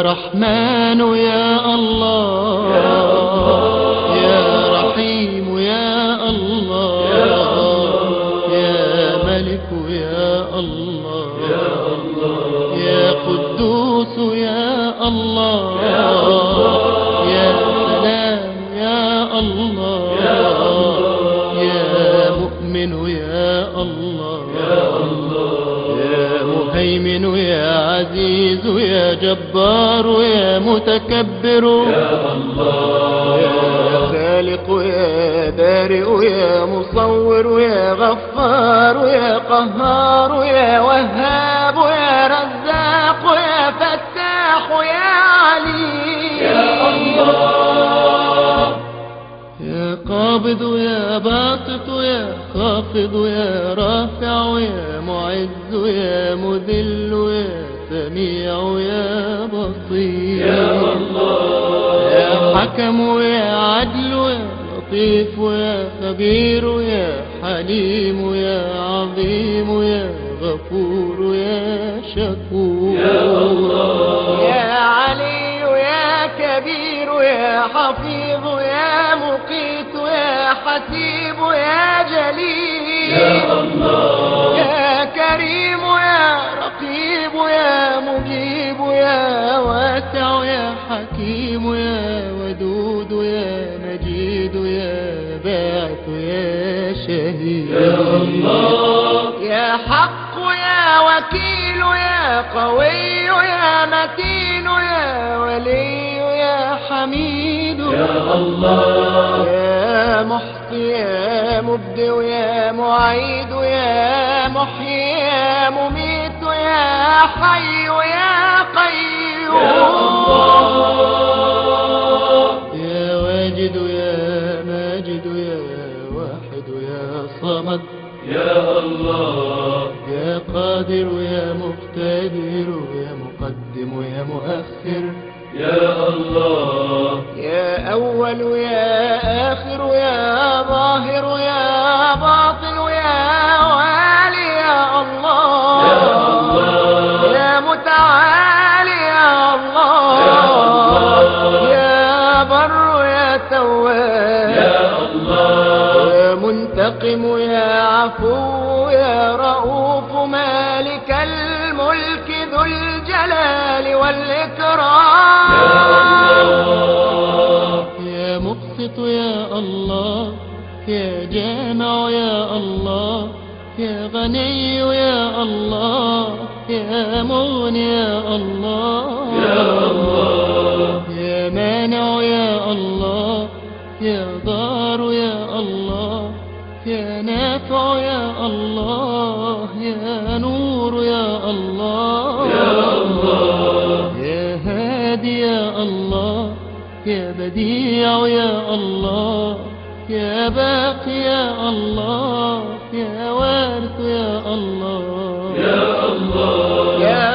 رحمن يا الله يا رحيم يا الله يا ملك يا الله يا قدوس يا الله يا سلام يا الله يا مؤمن يا الله يا مهيمن يا عزيز يا جبار يا متكبر يا الله يا خالق يا بارئ يا مصور يا غفار يا قهار يا وهاب يا رزاق يا فتاح يا عليم يا الله يا قابض يا باسط يا خافض يا رافع يا معز يا مذل يا سميع يا بصير يا الله يا حكم يا عدل يا لطيف يا خبير يا حليم يا عظيم يا غفور يا شكور يا الله يا علي يا كبير يا حفيظ يا مقيت يا حسيب يا جليل يا الله يا كريم يا رقيب يا مجيب يا واسع يا حكيم يا ودود يا مجيد يا باعث يا شهيد يا الله يا حق يا وكيل يا قوي يا متين يا ولي يا حميد يا الله يا محصي يا مبدئ يا معيد يا محيي يا مميت يا حي يا قيوم يا الله يا واجد يا ماجد يا واحد يا صمد يا الله يا قادر يا مقتدر يا مقدم يا مؤخر يا الله يا أول يا آخر يا ظاهر يا باطن يا والي يا الله يا الله يا متعالي يا الله يا بر يا تواب يا الله يا منتقم يا عفو يا رؤوف مالك الملك ذو الجلال والإكرام يا الله يا مقسط يا الله يا جامع يا الله يا غني يا الله يا مغني يا الله يا الله يا مانع يا الله يا ضار يا الله يا نافع يا الله يا نور يا الله يا الله يا هادي يا الله يا بديع يا الله يا باقي يا الله يا وارث يا الله يا الله يا